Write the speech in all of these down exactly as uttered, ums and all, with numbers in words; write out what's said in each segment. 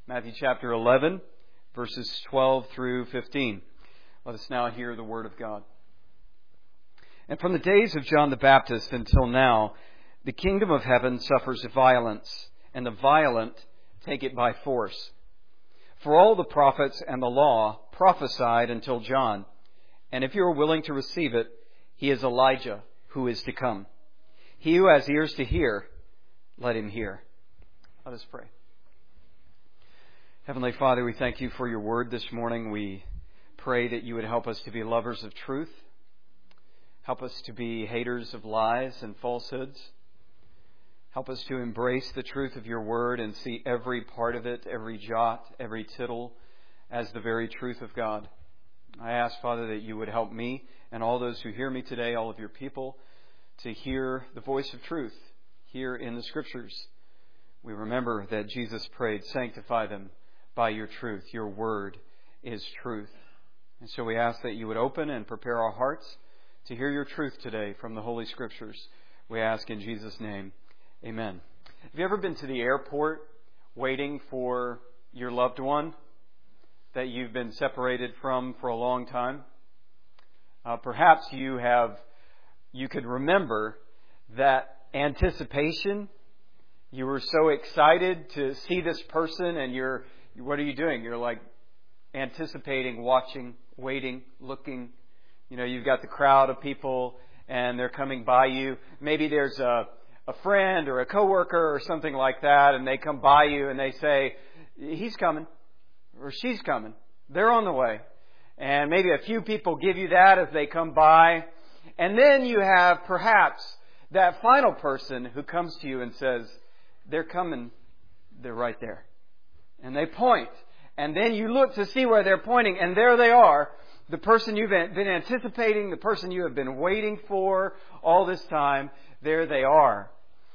Matthew chapter eleven, verses twelve through fifteen. Let us now hear the Word of God. And from the days of John the Baptist until now, the kingdom of heaven suffers violence, and the violent take it by force. For all the prophets and the law prophesied until John. And if you are willing to receive it, he is Elijah who is to come. He who has ears to hear, let him hear. Let us pray. Heavenly Father, we thank you for your word this morning. We pray that you would help us to be lovers of truth. Help us to be haters of lies and falsehoods. Help us to embrace the truth of your word and see every part of it, every jot, every tittle, as the very truth of God. I ask, Father, that you would help me and all those who hear me today, all of your people, to hear the voice of truth here in the Scriptures. We remember that Jesus prayed, sanctify them by your truth. Your word is truth. And so we ask that you would open and prepare our hearts to hear your truth today from the Holy Scriptures. We ask in Jesus' name, amen. Have you ever been to the airport waiting for your loved one that you've been separated from for a long time? Uh, perhaps you have, you could remember that anticipation. You were so excited to see this person, and you're, what are you doing? You're like anticipating, watching, waiting, looking. You know, you've got the crowd of people, and they're coming by you. Maybe there's a, a friend or a coworker or something like that, and they come by you and they say, he's coming, or she's coming. They're on the way. And maybe a few people give you that as they come by. And then you have perhaps that final person who comes to you and says, they're coming, they're right there. And they point. And then you look to see where they're pointing, and there they are. The person you've been anticipating, the person you have been waiting for all this time, there they are.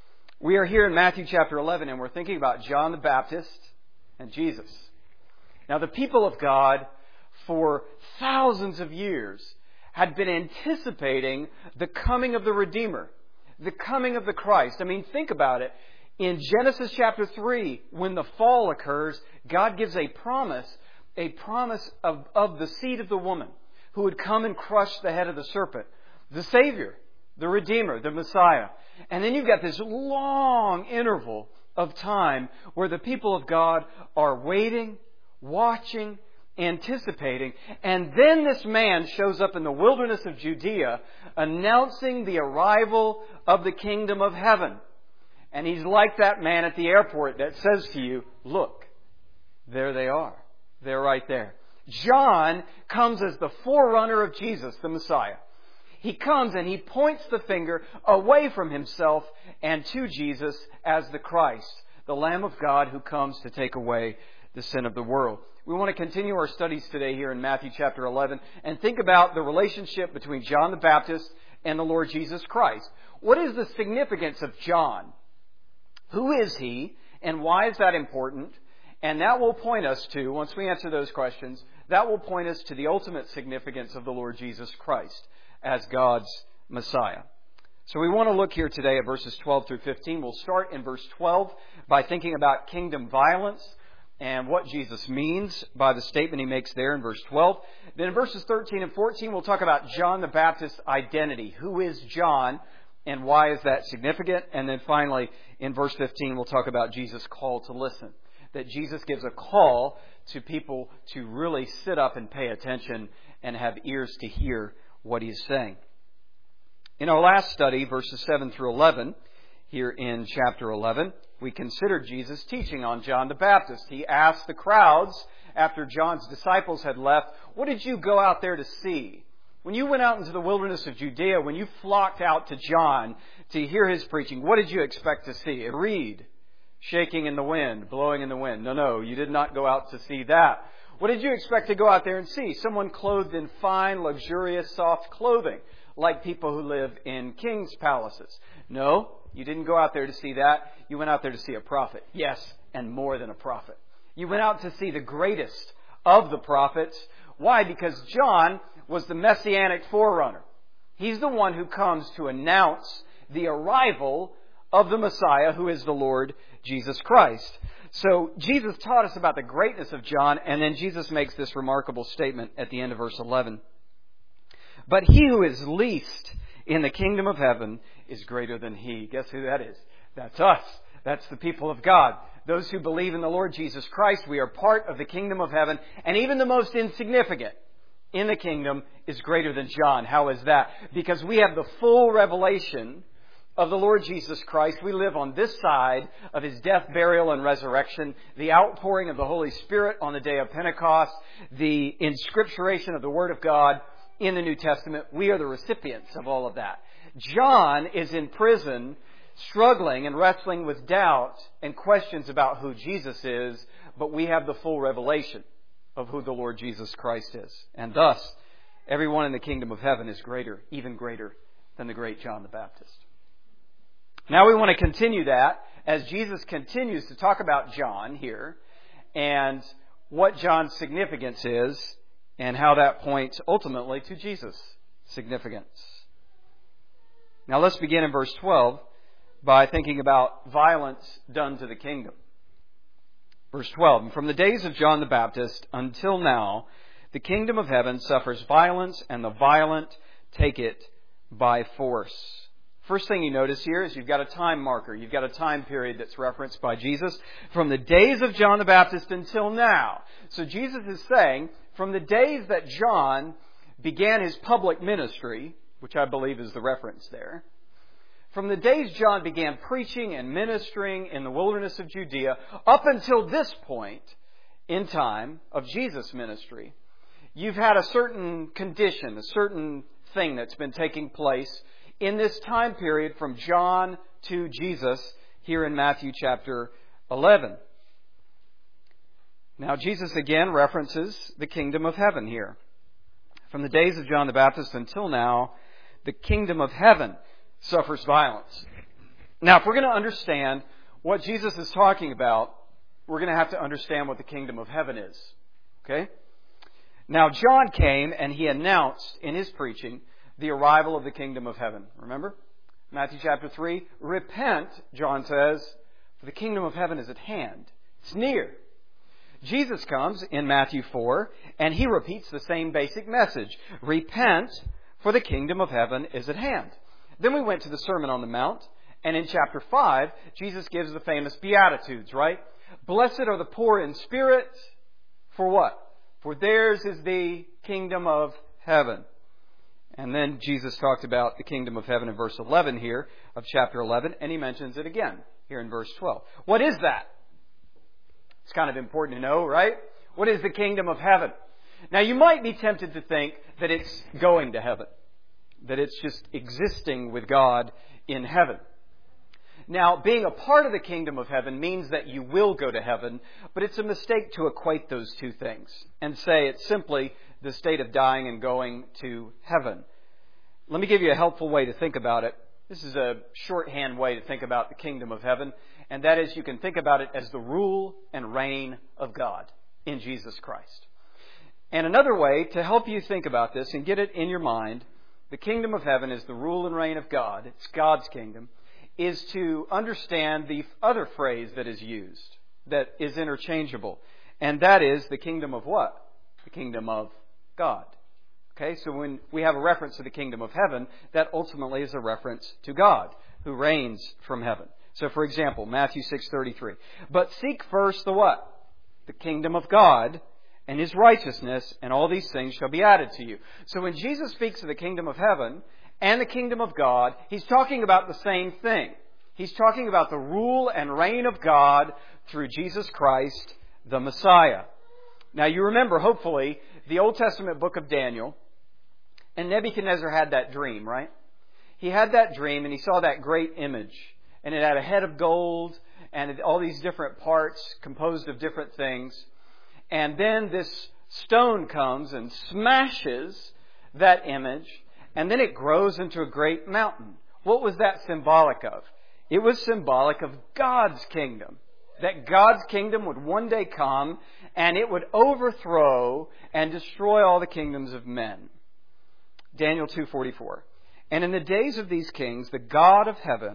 We are here in Matthew chapter eleven, and we're thinking about John the Baptist and Jesus. Now, the people of God, for thousands of years, had been anticipating the coming of the Redeemer, the coming of the Christ. I mean, think about it. In Genesis chapter three, when the fall occurs, God gives a promise, a promise of, of the seed of the woman who would come and crush the head of the serpent, the Savior, the Redeemer, the Messiah. And then you've got this long interval of time where the people of God are waiting, watching, anticipating. And then this man shows up in the wilderness of Judea announcing the arrival of the kingdom of heaven. And he's like that man at the airport that says to you, look, there they are. They're right there. John comes as the forerunner of Jesus, the Messiah. He comes and he points the finger away from himself and to Jesus as the Christ, the Lamb of God who comes to take away the sin of the world. We want to continue our studies today here in Matthew chapter eleven and think about the relationship between John the Baptist and the Lord Jesus Christ. What is the significance of John? Who is he, and why is that important? And that will point us to, once we answer those questions, that will point us to the ultimate significance of the Lord Jesus Christ as God's Messiah. So we want to look here today at verses twelve through fifteen. We'll start in verse twelve by thinking about kingdom violence and what Jesus means by the statement he makes there in verse twelve. Then in verses thirteen and fourteen, we'll talk about John the Baptist's identity. Who is John? And why is that significant? And then finally, in verse fifteen, we'll talk about Jesus' call to listen. That Jesus gives a call to people to really sit up and pay attention and have ears to hear what he's saying. In our last study, verses seven through eleven, here in chapter eleven, we considered Jesus' teaching on John the Baptist. He asked the crowds, after John's disciples had left, what did you go out there to see? When you went out into the wilderness of Judea, when you flocked out to John to hear his preaching, what did you expect to see? A reed shaking in the wind, blowing in the wind. No, no, you did not go out to see that. What did you expect to go out there and see? Someone clothed in fine, luxurious, soft clothing, like people who live in king's palaces. No, you didn't go out there to see that. You went out there to see a prophet. Yes, and more than a prophet. You went out to see the greatest of the prophets. Why? Because John was the messianic forerunner. He's the one who comes to announce the arrival of the Messiah, who is the Lord Jesus Christ. So Jesus taught us about the greatness of John, and then Jesus makes this remarkable statement at the end of verse eleven. But he who is least in the kingdom of heaven is greater than he. Guess who that is? That's us. That's the people of God. Those who believe in the Lord Jesus Christ, we are part of the kingdom of heaven, and even the most insignificant in the kingdom is greater than John. How is that? Because we have the full revelation of the Lord Jesus Christ. We live on this side of His death, burial, and resurrection, the outpouring of the Holy Spirit on the day of Pentecost, the inscripturation of the Word of God in the New Testament. We are the recipients of all of that. John is in prison, struggling and wrestling with doubt and questions about who Jesus is, but we have the full revelation of who the Lord Jesus Christ is. And thus, everyone in the kingdom of heaven is greater, even greater than the great John the Baptist. Now we want to continue that as Jesus continues to talk about John here and what John's significance is and how that points ultimately to Jesus' significance. Now let's begin in verse twelve by thinking about violence done to the kingdom. Verse twelve, from the days of John the Baptist until now, the kingdom of heaven suffers violence, and the violent take it by force. First thing you notice here is you've got a time marker. You've got a time period that's referenced by Jesus. From the days of John the Baptist until now. So Jesus is saying, from the days that John began his public ministry, which I believe is the reference there, from the days John began preaching and ministering in the wilderness of Judea up until this point in time of Jesus' ministry, you've had a certain condition, a certain thing that's been taking place in this time period from John to Jesus here in Matthew chapter eleven. Now Jesus again references the kingdom of heaven here. From the days of John the Baptist until now, the kingdom of heaven suffers violence. Now, if we're going to understand what Jesus is talking about, we're going to have to understand what the kingdom of heaven is. Okay? Now, John came and he announced in his preaching the arrival of the kingdom of heaven. Remember? Matthew chapter three. Repent, John says, for the kingdom of heaven is at hand. It's near. Jesus comes in Matthew four and he repeats the same basic message. Repent, for the kingdom of heaven is at hand. Then we went to the Sermon on the Mount, and in chapter five, Jesus gives the famous Beatitudes, right? Blessed are the poor in spirit, for what? For theirs is the kingdom of heaven. And then Jesus talked about the kingdom of heaven in verse eleven here of chapter eleven, and he mentions it again here in verse twelve. What is that? It's kind of important to know, right? What is the kingdom of heaven? Now, you might be tempted to think that it's going to heaven, that it's just existing with God in heaven. Now, being a part of the kingdom of heaven means that you will go to heaven, but it's a mistake to equate those two things and say it's simply the state of dying and going to heaven. Let me give you a helpful way to think about it. This is a shorthand way to think about the kingdom of heaven, and that is you can think about it as the rule and reign of God in Jesus Christ. And another way to help you think about this and get it in your mind, the kingdom of heaven is the rule and reign of God. It's God's kingdom. Is to understand the other phrase that is used, that is interchangeable. And that is the kingdom of what? The kingdom of God. Okay, so when we have a reference to the kingdom of heaven, that ultimately is a reference to God, who reigns from heaven. So for example, Matthew six thirty-three. But seek first the what? The kingdom of God and His righteousness, and all these things shall be added to you. So when Jesus speaks of the kingdom of heaven and the kingdom of God, He's talking about the same thing. He's talking about the rule and reign of God through Jesus Christ, the Messiah. Now you remember, hopefully, the Old Testament book of Daniel, and Nebuchadnezzar had that dream, right? He had that dream and he saw that great image, and it had a head of gold and all these different parts composed of different things. And then this stone comes and smashes that image, and then it grows into a great mountain. What was that symbolic of? It was symbolic of God's kingdom. That God's kingdom would one day come and it would overthrow and destroy all the kingdoms of men. Daniel two forty-four. And in the days of these kings, the God of heaven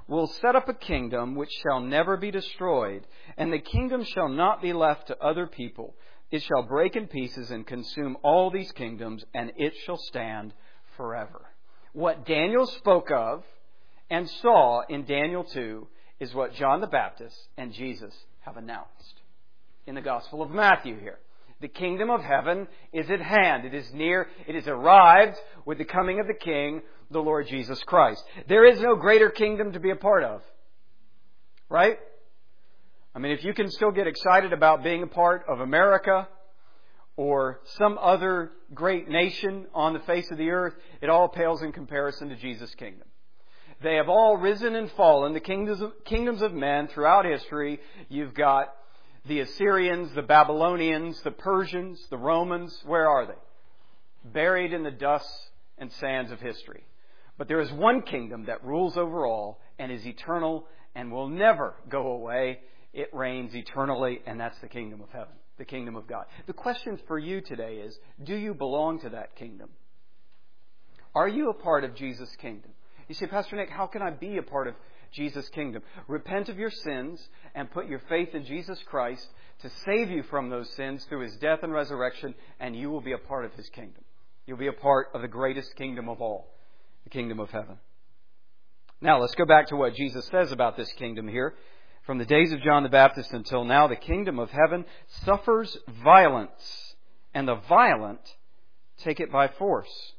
will set up a kingdom which shall never be destroyed, and the kingdom shall not be left to other people. It shall break in pieces and consume all these kingdoms, and it shall stand forever. What Daniel spoke of and saw in Daniel two is what John the Baptist and Jesus have announced in the Gospel of Matthew here. The kingdom of heaven is at hand. It is near. It is arrived with the coming of the King, the Lord Jesus Christ. There is no greater kingdom to be a part of. Right? I mean, if you can still get excited about being a part of America or some other great nation on the face of the earth, it all pales in comparison to Jesus' kingdom. They have all risen and fallen, the kingdoms of, kingdoms of men throughout history. You've got the Assyrians, the Babylonians, the Persians, the Romans. Where are they? Buried in the dust and sands of history. But there is one kingdom that rules over all and is eternal and will never go away. It reigns eternally, and that's the kingdom of heaven, the kingdom of God. The question for you today is, do you belong to that kingdom? Are you a part of Jesus' kingdom? You say, Pastor Nick, how can I be a part of Jesus' kingdom? Repent of your sins and put your faith in Jesus Christ to save you from those sins through His death and resurrection, and you will be a part of His kingdom. You'll be a part of the greatest kingdom of all, the kingdom of heaven. Now, let's go back to what Jesus says about this kingdom here. From the days of John the Baptist until now, the kingdom of heaven suffers violence, and the violent take it by force.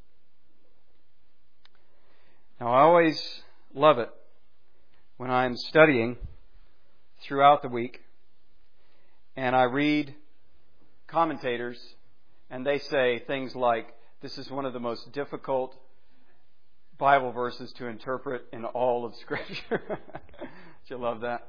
Now, I always love it when I'm studying throughout the week and I read commentators and they say things like, this is one of the most difficult Bible verses to interpret in all of Scripture. Don't you love that?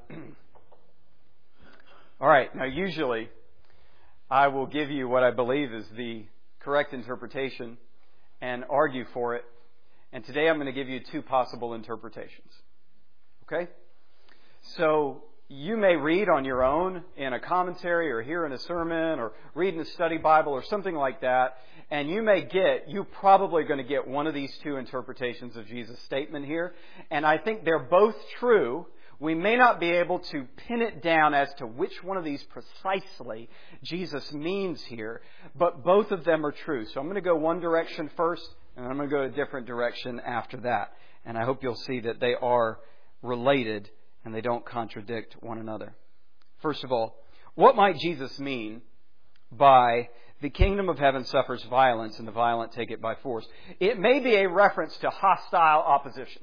All right. Now, usually I will give you what I believe is the correct interpretation and argue for it. And today I'm going to give you two possible interpretations. Okay? So you may read on your own in a commentary or hear in a sermon or read in a study Bible or something like that, and you may get, you're probably going to get one of these two interpretations of Jesus' statement here. And I think they're both true. We may not be able to pin it down as to which one of these precisely Jesus means here, but both of them are true. So I'm going to go one direction first, and I'm going to go a different direction after that. And I hope you'll see that they are related and they don't contradict one another. First of all, what might Jesus mean by the kingdom of heaven suffers violence and the violent take it by force? It may be a reference to hostile opposition.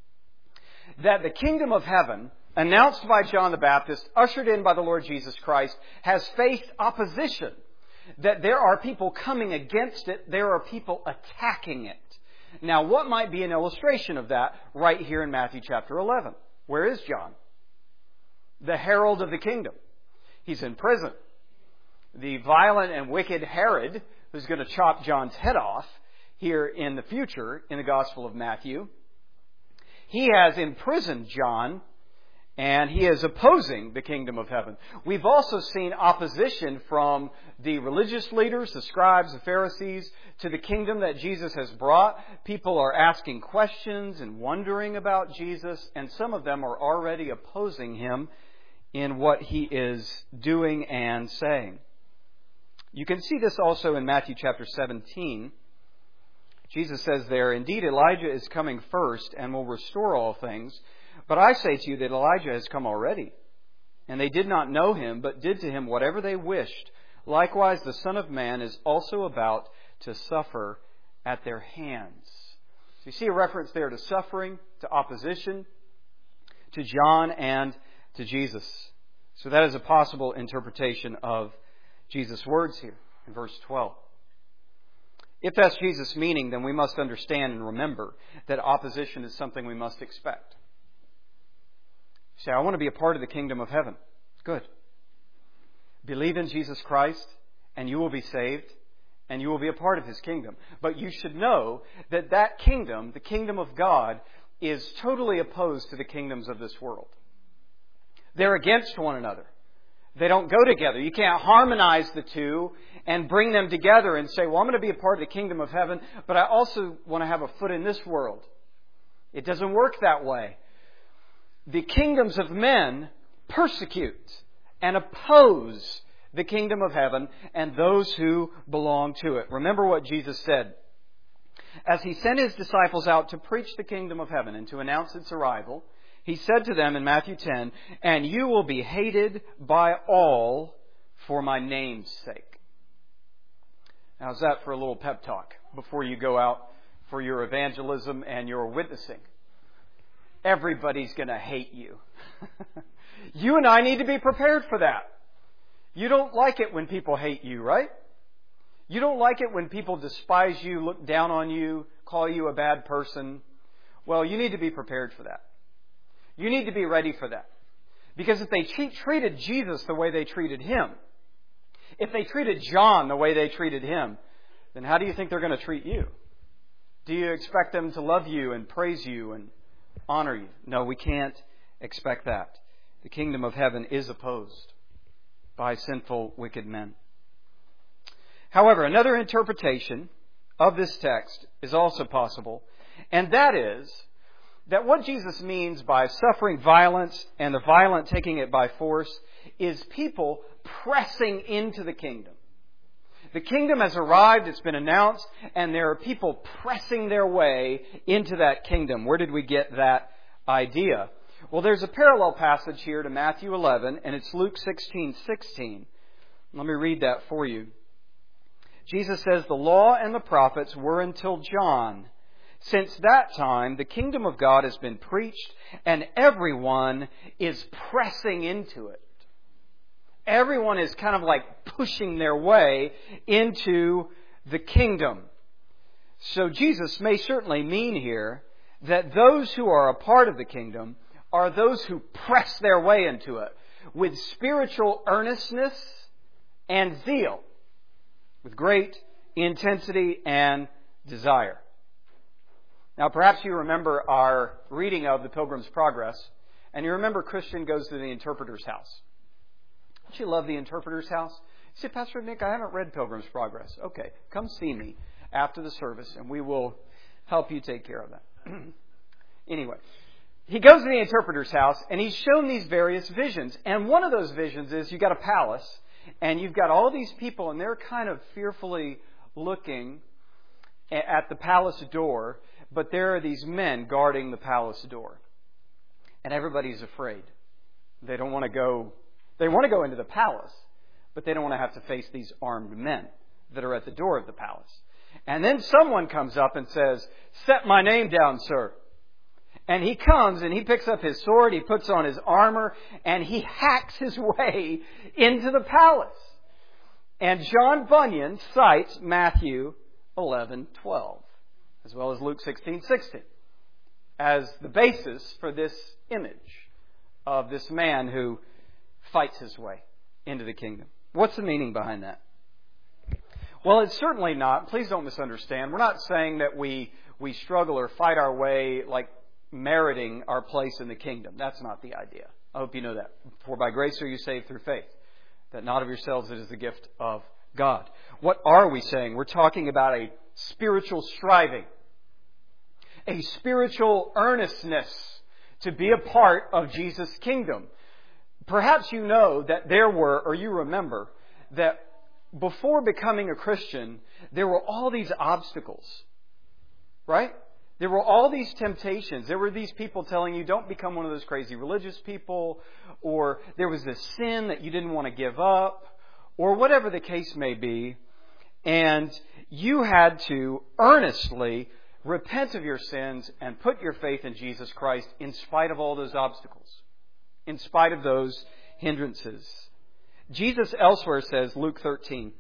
That the kingdom of heaven, announced by John the Baptist, ushered in by the Lord Jesus Christ, has faced opposition. That there are people coming against it. There are people attacking it. Now, what might be an illustration of that right here in Matthew chapter eleven? Where is John? The herald of the kingdom. He's in prison. The violent and wicked Herod, who's going to chop John's head off here in the future in the Gospel of Matthew, he has imprisoned John, and he is opposing the kingdom of heaven. We've also seen opposition from the religious leaders, the scribes, the Pharisees, to the kingdom that Jesus has brought. People are asking questions and wondering about Jesus, and some of them are already opposing Him in what He is doing and saying. You can see this also in Matthew chapter seventeen. Jesus says there, "Indeed, Elijah is coming first and will restore all things. But I say to you that Elijah has come already, and they did not know him, but did to him whatever they wished. Likewise, the Son of Man is also about to suffer at their hands." So you see a reference there to suffering, to opposition, to John, and to Jesus. So that is a possible interpretation of Jesus' words here in verse twelve. If that's Jesus' meaning, then we must understand and remember that opposition is something we must expect. You say, I want to be a part of the kingdom of heaven. Good. Believe in Jesus Christ and you will be saved and you will be a part of His kingdom. But you should know that that kingdom, the kingdom of God, is totally opposed to the kingdoms of this world. They're against one another. They don't go together. You can't harmonize the two and bring them together and say, well, I'm going to be a part of the kingdom of heaven, but I also want to have a foot in this world. It doesn't work that way. the kingdoms of men persecute and oppose the kingdom of heaven and those who belong to it. Remember what Jesus said. As He sent His disciples out to preach the kingdom of heaven and to announce its arrival, He said to them in Matthew ten, "And you will be hated by all for my name's sake." How's that for a little pep talk before you go out for your evangelism and your witnessing? Everybody's going to hate you. You and I need to be prepared for that. You don't like it when people hate you, right? You don't like it when people despise you, look down on you, call you a bad person. Well, you need to be prepared for that. You need to be ready for that. Because if they treated Jesus the way they treated Him, if they treated John the way they treated him, then how do you think they're going to treat you? Do you expect them to love you and praise you and honor you? No, we can't expect that. The kingdom of heaven is opposed by sinful, wicked men. However, another interpretation of this text is also possible, and that is that what Jesus means by suffering violence and the violent taking it by force is people pressing into the kingdom. The kingdom has arrived, it's been announced, and there are people pressing their way into that kingdom. Where did we get that idea? Well, there's a parallel passage here to Matthew eleven, and it's Luke sixteen sixteen. Let me read that for you. Jesus says, "The law and the prophets were until John. Since that time, the kingdom of God has been preached, and everyone is pressing into it." Everyone is kind of like pushing their way into the kingdom. So Jesus may certainly mean here that those who are a part of the kingdom are those who press their way into it with spiritual earnestness and zeal, with great intensity and desire. Now, perhaps you remember our reading of the Pilgrim's Progress, and you remember Christian goes to the interpreter's house. Don't you love the interpreter's house? You say, "Pastor Nick, I haven't read Pilgrim's Progress." Okay, come see me after the service, and we will help you take care of that. Anyway, he goes to the interpreter's house, and he's shown these various visions. And one of those visions is you've got a palace, and you've got all these people, and they're kind of fearfully looking at the palace door, but there are these men guarding the palace door. And everybody's afraid. They don't want to go, they want to go into the palace, but they don't want to have to face these armed men that are at the door of the palace. And then someone comes up and says, "Set my name down, sir." And he comes and he picks up his sword, he puts on his armor, and he hacks his way into the palace. And John Bunyan cites Matthew eleven twelve, as well as Luke sixteen sixteen, as the basis for this image of this man who fights his way into the kingdom. What's the meaning behind that? Well, it's certainly not, please don't misunderstand, we're not saying that we, we struggle or fight our way like meriting our place in the kingdom. That's not the idea. I hope you know that. For by grace are you saved through faith, that not of yourselves, it is the gift of God. What are we saying? We're talking about a spiritual striving, a spiritual earnestness to be a part of Jesus' kingdom. Perhaps you know that there were, or you remember, that before becoming a Christian, there were all these obstacles, right? There were all these temptations. There were these people telling you, don't become one of those crazy religious people, or there was this sin that you didn't want to give up, or whatever the case may be. And you had to earnestly repent of your sins and put your faith in Jesus Christ in spite of all those obstacles, in spite of those hindrances. Jesus elsewhere says, Luke thirteen,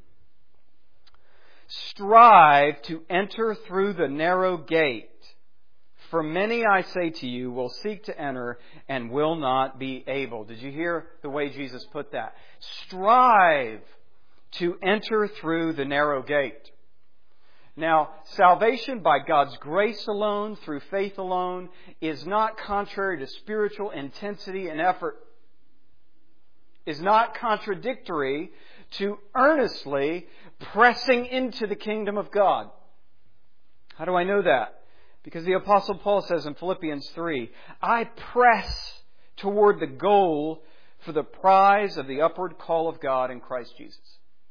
"Strive to enter through the narrow gate, for many, I say to you, will seek to enter and will not be able." Did you hear the way Jesus put that? Strive to enter through the narrow gate. Now, salvation by God's grace alone, through faith alone, is not contrary to spiritual intensity and effort, is not contradictory to earnestly pressing into the kingdom of God. How do I know that? Because the Apostle Paul says in Philippians three, "I press toward the goal for the prize of the upward call of God in Christ Jesus.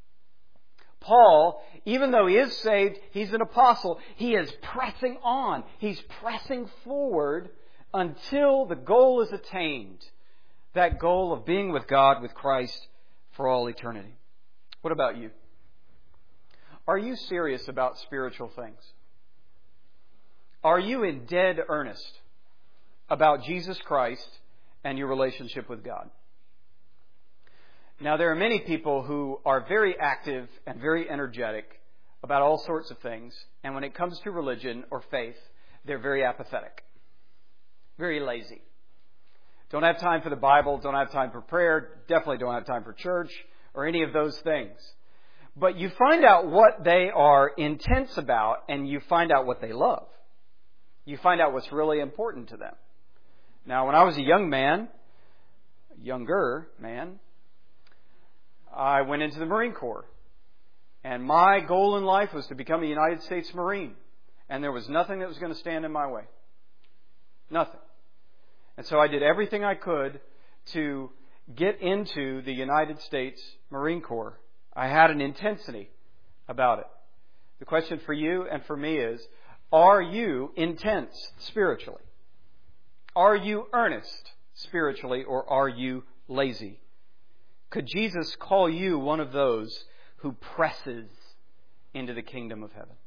Paul, even though he is saved, he's an apostle, he is pressing on. He's pressing forward until the goal is attained. That goal of being with God, with Christ, for all eternity. What about you? Are you serious about spiritual things? Are you in dead earnest about Jesus Christ and your relationship with God? Now, there are many people who are very active and very energetic about all sorts of things, and when it comes to religion or faith, they're very apathetic, very lazy. Don't have time for the Bible, don't have time for prayer, definitely don't have time for church or any of those things. But you find out what they are intense about, and you find out what they love. You find out what's really important to them. Now, when I was a young man, younger man, I went into the Marine Corps. And my goal in life was to become a United States Marine. And there was nothing that was going to stand in my way. Nothing. And so I did everything I could to get into the United States Marine Corps. I had an intensity about it. The question for you and for me is, are you intense spiritually? Are you earnest spiritually, or are you lazy? Could Jesus call you one of those who presses into the kingdom of heaven?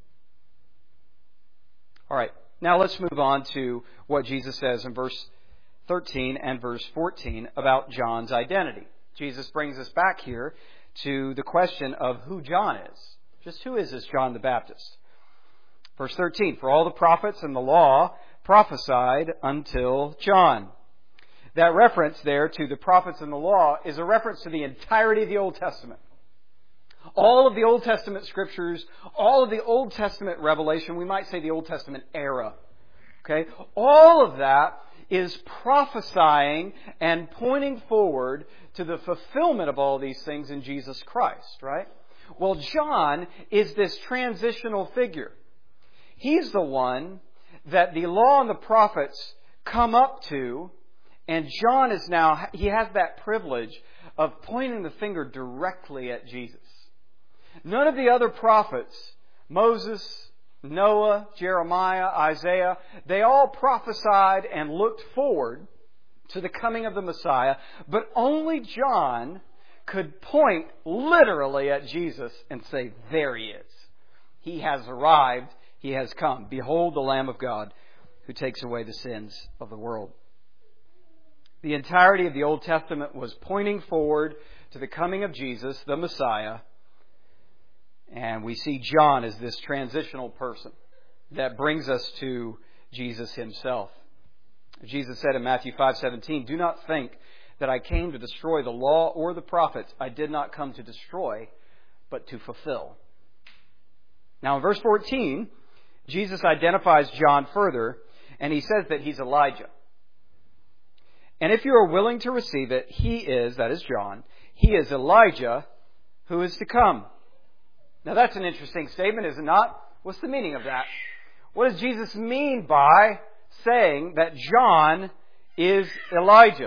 All right, now let's move on to what Jesus says in verse thirteen and verse fourteen about John's identity. Jesus brings us back here to the question of who John is. Just who is this John the Baptist? Verse thirteen, for all the prophets and the law prophesied until John. That reference there to the prophets and the law is a reference to the entirety of the Old Testament. All of the Old Testament scriptures, all of the Old Testament revelation, we might say the Old Testament era. Okay? All of that is prophesying and pointing forward to the fulfillment of all these things in Jesus Christ, right? Well, John is this transitional figure. He's the one that the law and the prophets come up to, and John is now, he has that privilege of pointing the finger directly at Jesus. None of the other prophets, Moses, Noah, Jeremiah, Isaiah, they all prophesied and looked forward to the coming of the Messiah, but only John could point literally at Jesus and say, there he is. He has arrived. He has come. Behold the Lamb of God who takes away the sins of the world. The entirety of the Old Testament was pointing forward to the coming of Jesus, the Messiah. And we see John as this transitional person that brings us to Jesus himself. Jesus said in Matthew five seventeen, do not think that I came to destroy the law or the prophets. I did not come to destroy, but to fulfill. Now in verse fourteen, Jesus identifies John further, and he says that he's Elijah. And if you are willing to receive it, he is, that is John, he is Elijah who is to come. Now that's an interesting statement, is it not? What's the meaning of that? What does Jesus mean by saying that John is Elijah?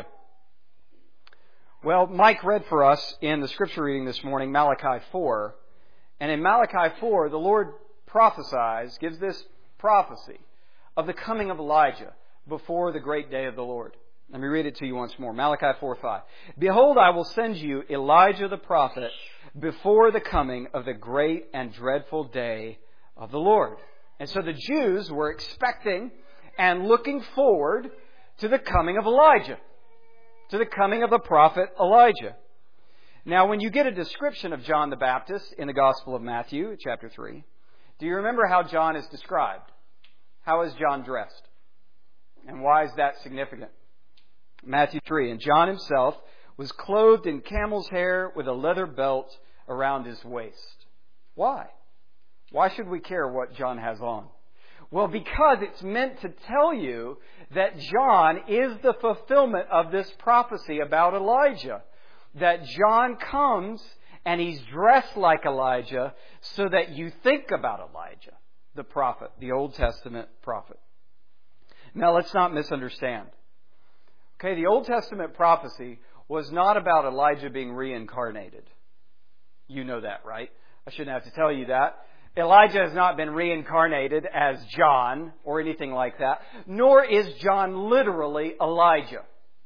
Well, Mike read for us in the scripture reading this morning, Malachi four. And in Malachi four, the Lord prophesies, gives this prophecy of the coming of Elijah before the great day of the Lord. Let me read it to you once more. Malachi four five. Behold, I will send you Elijah the prophet before the coming of the great and dreadful day of the Lord. And so the Jews were expecting and looking forward to the coming of Elijah, to the coming of the prophet Elijah. Now, when you get a description of John the Baptist in the Gospel of Matthew, chapter three, do you remember how John is described? How is John dressed? And why is that significant? Matthew three, and John himself was clothed in camel's hair with a leather belt around his waist. Why? Why should we care what John has on? Well, because it's meant to tell you that John is the fulfillment of this prophecy about Elijah. That John comes and he's dressed like Elijah so that you think about Elijah, the prophet, the Old Testament prophet. Now, let's not misunderstand. Okay, the Old Testament prophecy was not about Elijah being reincarnated. You know that, right? I shouldn't have to tell you that. Elijah has not been reincarnated as John or anything like that, nor is John literally Elijah,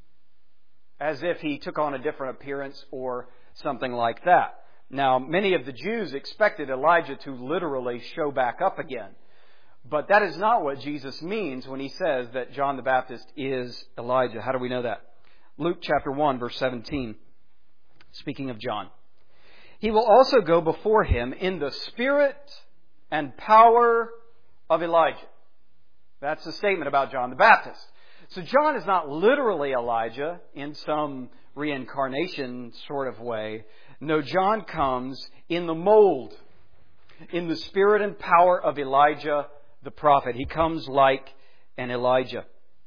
as if he took on a different appearance or something like that. Now, many of the Jews expected Elijah to literally show back up again. But that is not what Jesus means when He says that John the Baptist is Elijah. How do we know that? Luke chapter one, verse seventeen, speaking of John. He will also go before him in the spirit and power of Elijah. That's the statement about John the Baptist. So John is not literally Elijah in some reincarnation sort of way. No, John comes in the mold, in the spirit and power of Elijah the prophet. He comes like an Elijah.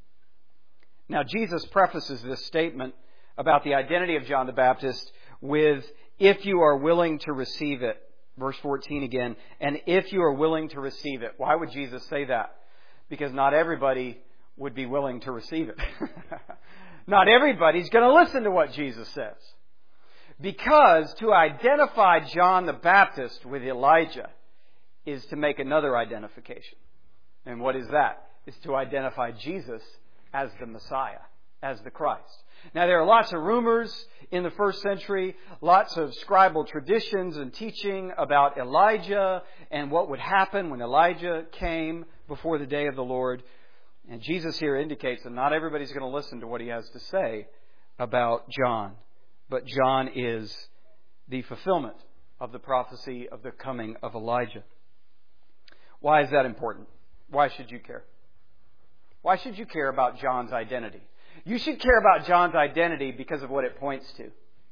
Now, Jesus prefaces this statement about the identity of John the Baptist with, if you are willing to receive it. Verse fourteen again, and if you are willing to receive it. Why would Jesus say that? Because not everybody would be willing to receive it. Not everybody's going to listen to what Jesus says. Because to identify John the Baptist with Elijah is to make another identification. And what is that? It's to identify Jesus as the Messiah, as the Christ. Now, there are lots of rumors in the first century, lots of scribal traditions and teaching about Elijah and what would happen when Elijah came before the day of the Lord. And Jesus here indicates that not everybody's going to listen to what He has to say about John. But John is the fulfillment of the prophecy of the coming of Elijah. Why is that important? Why should you care? Why should you care about John's identity? You should care about John's identity because of what it points to.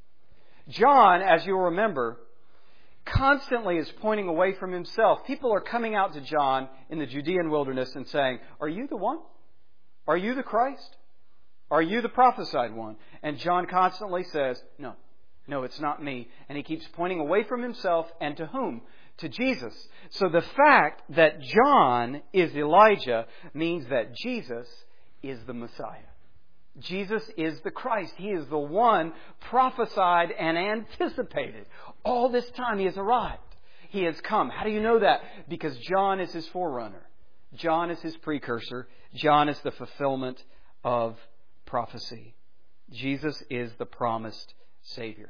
John, as you'll remember, constantly is pointing away from himself. People are coming out to John in the Judean wilderness and saying, "Are you the one? Are you the Christ? Are you the prophesied one?" And John constantly says, "No, no, it's not me." And he keeps pointing away from himself, and to whom? To Jesus. So the fact that John is Elijah means that Jesus is the Messiah. Jesus is the Christ. He is the one prophesied and anticipated. All this time He has arrived. He has come. How do you know that? Because John is His forerunner. John is His precursor. John is the fulfillment of prophecy. Jesus is the promised Savior.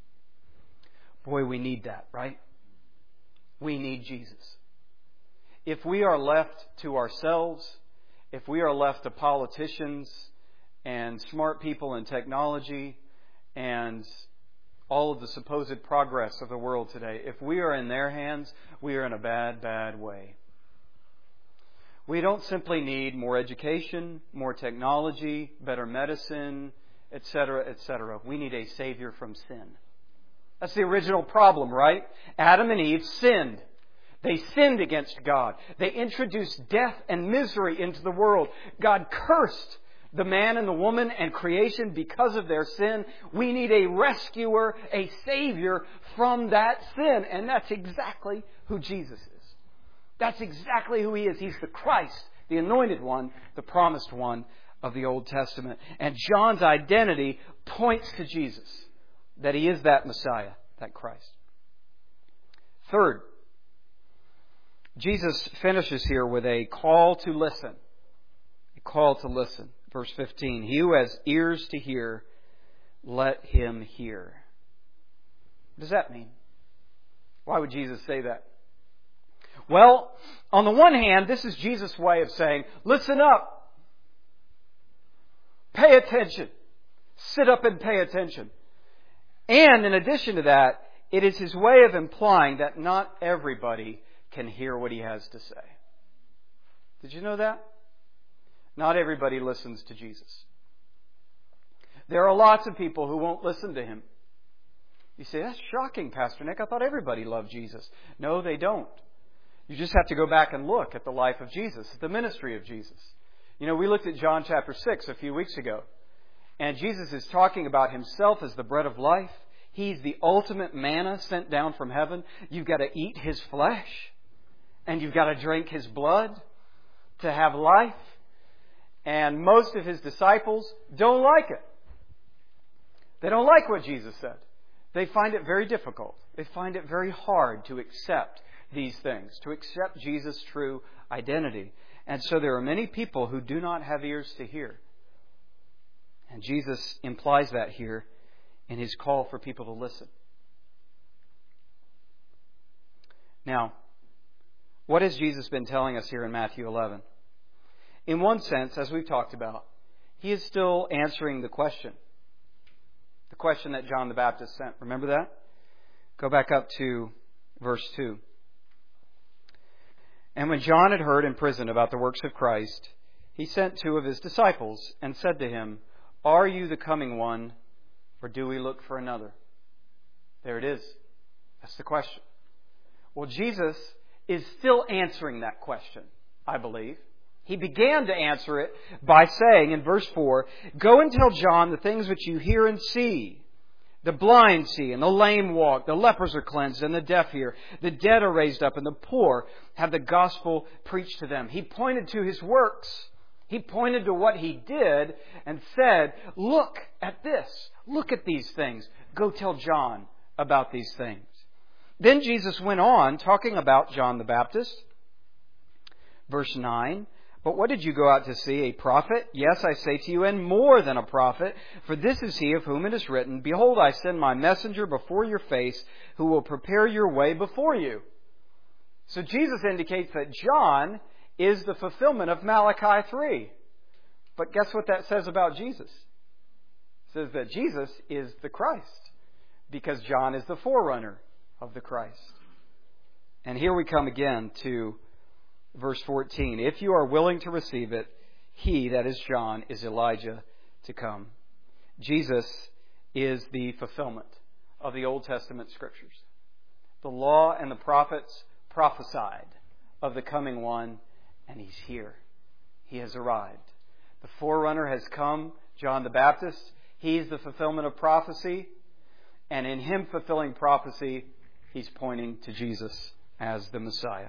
Boy, we need that, right? We need Jesus. If we are left to ourselves, if we are left to politicians and smart people in technology and all of the supposed progress of the world today, if we are in their hands, we are in a bad, bad way. We don't simply need more education, more technology, better medicine, et cetera, et cetera. We need a Savior from sin. That's the original problem, right? Adam and Eve sinned. They sinned against God. They introduced death and misery into the world. God cursed the man and the woman and creation because of their sin. We need a rescuer, a Savior from that sin. And that's exactly who Jesus is. That's exactly who He is. He's the Christ, the anointed one, the promised one of the Old Testament. And John's identity points to Jesus, that He is that Messiah, that Christ. Third, Jesus finishes here with a call to listen. A call to listen. Verse fifteen, "He who has ears to hear, let him hear." What does that mean? Why would Jesus say that? Well, on the one hand, this is Jesus' way of saying, listen up. Pay attention. Sit up and pay attention. And in addition to that, it is His way of implying that not everybody can hear what He has to say. Did you know that? Not everybody listens to Jesus. There are lots of people who won't listen to Him. You say, that's shocking, Pastor Nick. I thought everybody loved Jesus. No, they don't. You just have to go back and look at the life of Jesus, the ministry of Jesus. You know, we looked at John chapter six a few weeks ago. And Jesus is talking about Himself as the bread of life. He's the ultimate manna sent down from heaven. You've got to eat His flesh. And you've got to drink His blood to have life. And most of His disciples don't like it. They don't like what Jesus said. They find it very difficult. They find it very hard to accept these things, to accept Jesus' true identity. And so there are many people who do not have ears to hear. And Jesus implies that here in His call for people to listen. Now, what has Jesus been telling us here in Matthew eleven? In one sense, as we've talked about, He is still answering the question. The question that John the Baptist sent. Remember that? Go back up to verse two. And when John had heard in prison about the works of Christ, he sent two of his disciples and said to him, "Are you the coming one, or do we look for another?" There it is. That's the question. Well, Jesus is still answering that question, I believe. He began to answer it by saying in verse four, "Go and tell John the things which you hear and see. The blind see, and the lame walk, the lepers are cleansed, and the deaf hear. The dead are raised up, and the poor have the gospel preached to them." He pointed to His works. He pointed to what He did and said, "Look at this. Look at these things. Go tell John about these things." Then Jesus went on talking about John the Baptist. Verse nine, "But what did you go out to see? A prophet? Yes, I say to you, and more than a prophet. For this is he of whom it is written, 'Behold, I send my messenger before your face, who will prepare your way before you.'" So Jesus indicates that John is the fulfillment of Malachi three. But guess what that says about Jesus? It says that Jesus is the Christ, because John is the forerunner of the Christ. And here we come again to verse fourteen. "If you are willing to receive it, he," that is John, "is Elijah to come." Jesus is the fulfillment of the Old Testament Scriptures. The law and the prophets prophesied of the coming one, and He's here. He has arrived. The forerunner has come, John the Baptist. He's the fulfillment of prophecy. And in Him fulfilling prophecy, He's pointing to Jesus as the Messiah.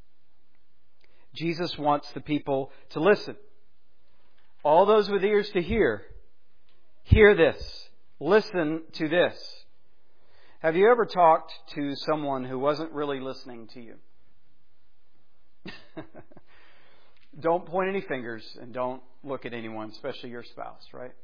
Jesus wants the people to listen. All those with ears to hear, hear this. Listen to this. Have you ever talked to someone who wasn't really listening to you? Don't point any fingers and don't look at anyone, especially your spouse, right?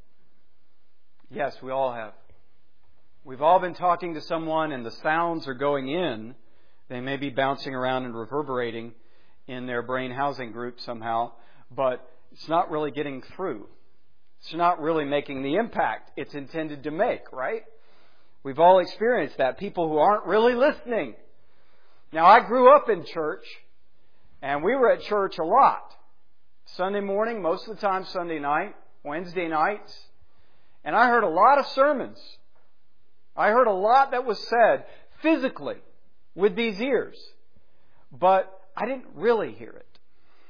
Yes, we all have. We've all been talking to someone and the sounds are going in. They may be bouncing around and reverberating in their brain housing group somehow, but it's not really getting through. It's not really making the impact it's intended to make, right? We've all experienced that. People who aren't really listening. Now, I grew up in church, and we were at church a lot. Sunday morning, most of the time Sunday night, Wednesday nights. And I heard a lot of sermons. I heard a lot that was said physically with these ears. But I didn't really hear it.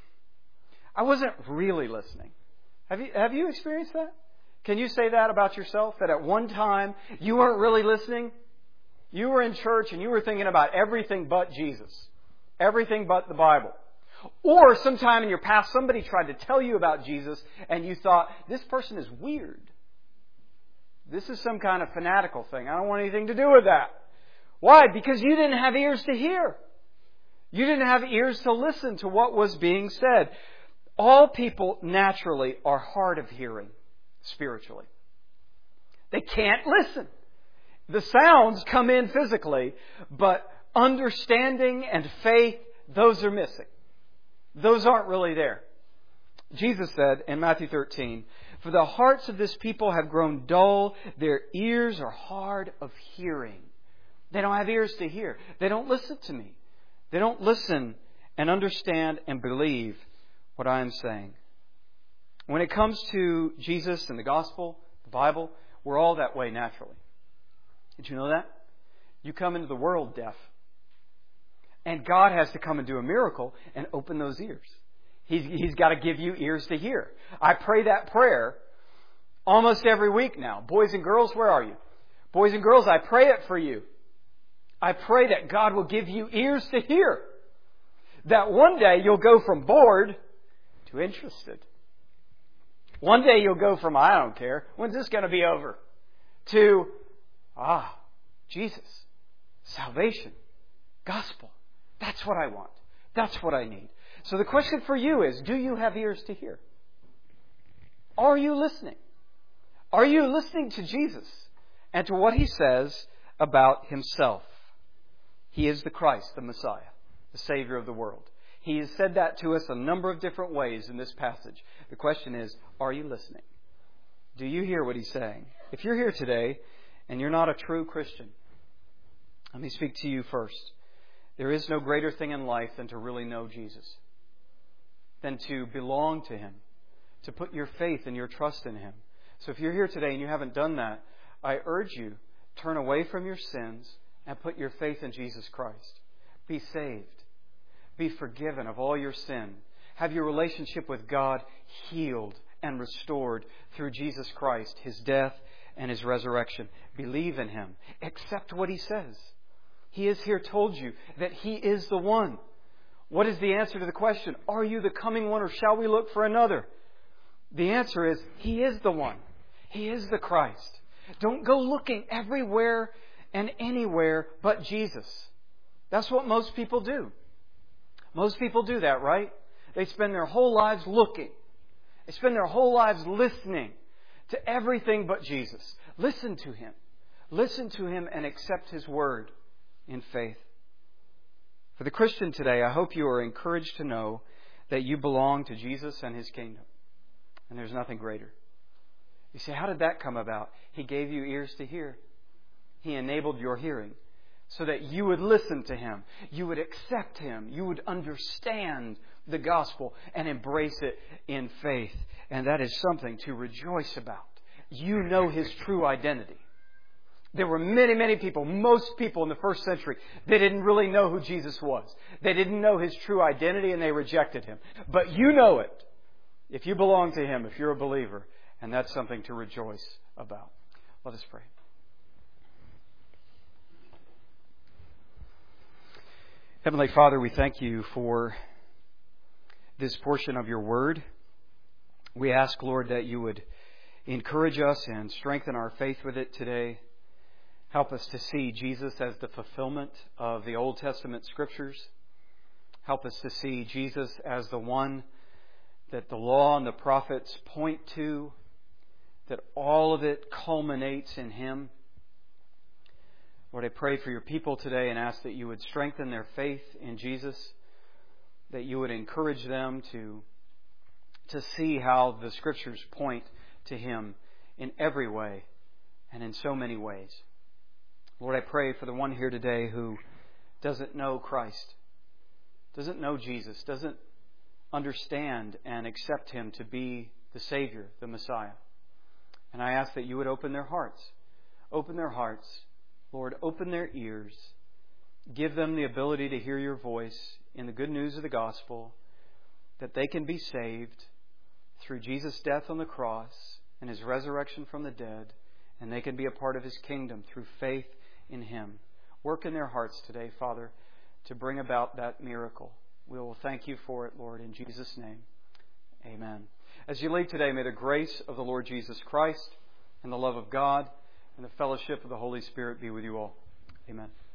I wasn't really listening. Have you, have you experienced that? Can you say that about yourself? That at one time you weren't really listening? You were in church and you were thinking about everything but Jesus. Everything but the Bible. Or sometime in your past somebody tried to tell you about Jesus and you thought, this person is weird. This is some kind of fanatical thing. I don't want anything to do with that. Why? Because you didn't have ears to hear. You didn't have ears to listen to what was being said. All people naturally are hard of hearing spiritually. They can't listen. The sounds come in physically, but understanding and faith, those are missing. Those aren't really there. Jesus said in Matthew thirteen, "For the hearts of this people have grown dull, their ears are hard of hearing." They don't have ears to hear. They don't listen to me. They don't listen and understand and believe what I am saying. When it comes to Jesus and the gospel, the Bible, we're all that way naturally. Did you know that? You come into the world deaf. And God has to come and do a miracle and open those ears. He's, he's got to give you ears to hear. I pray that prayer almost every week now. Boys and girls, where are you? Boys and girls, I pray it for you. I pray that God will give you ears to hear. That one day you'll go from bored to interested. One day you'll go from, I don't care, when's this going to be over? To, ah, Jesus, salvation, gospel. That's what I want. That's what I need. So the question for you is, do you have ears to hear? Are you listening? Are you listening to Jesus and to what He says about Himself? He is the Christ, the Messiah, the Savior of the world. He has said that to us a number of different ways in this passage. The question is, are you listening? Do you hear what He's saying? If you're here today and you're not a true Christian, let me speak to you first. There is no greater thing in life than to really know Jesus, than to belong to Him, to put your faith and your trust in Him. So if you're here today and you haven't done that, I urge you, turn away from your sins and put your faith in Jesus Christ. Be saved. Be forgiven of all your sin. Have your relationship with God healed and restored through Jesus Christ, His death and His resurrection. Believe in Him. Accept what He says. He has here told you that He is the one. What is the answer to the question? Are you the coming one, or shall we look for another? The answer is, He is the one. He is the Christ. Don't go looking everywhere and anywhere but Jesus. That's what most people do. Most people do that, right? They spend their whole lives looking. They spend their whole lives listening to everything but Jesus. Listen to Him. Listen to Him and accept His word in faith. For the Christian today, I hope you are encouraged to know that you belong to Jesus and His kingdom. And there's nothing greater. You say, how did that come about? He gave you ears to hear. He enabled your hearing so that you would listen to Him. You would accept Him. You would understand the gospel and embrace it in faith. And that is something to rejoice about. You know His true identity. There were many, many people, most people in the first century, they didn't really know who Jesus was. They didn't know His true identity and they rejected Him. But you know it if you belong to Him, if you're a believer. And that's something to rejoice about. Let us pray. Heavenly Father, we thank You for this portion of Your Word. We ask, Lord, that You would encourage us and strengthen our faith with it today. Help us to see Jesus as the fulfillment of the Old Testament Scriptures. Help us to see Jesus as the one that the law and the prophets point to, that all of it culminates in Him. Lord, I pray for Your people today and ask that You would strengthen their faith in Jesus, that You would encourage them to, to see how the Scriptures point to Him in every way and in so many ways. Lord, I pray for the one here today who doesn't know Christ, doesn't know Jesus, doesn't understand and accept Him to be the Savior, the Messiah. And I ask that You would open their hearts. Open their hearts. Lord, open their ears. Give them the ability to hear Your voice in the good news of the gospel, that they can be saved through Jesus' death on the cross and His resurrection from the dead, and they can be a part of His kingdom through faith in Him. Work in their hearts today, Father, to bring about that miracle. We will thank You for it, Lord, in Jesus' name. Amen. As you leave today, may the grace of the Lord Jesus Christ and the love of God and the fellowship of the Holy Spirit be with you all. Amen.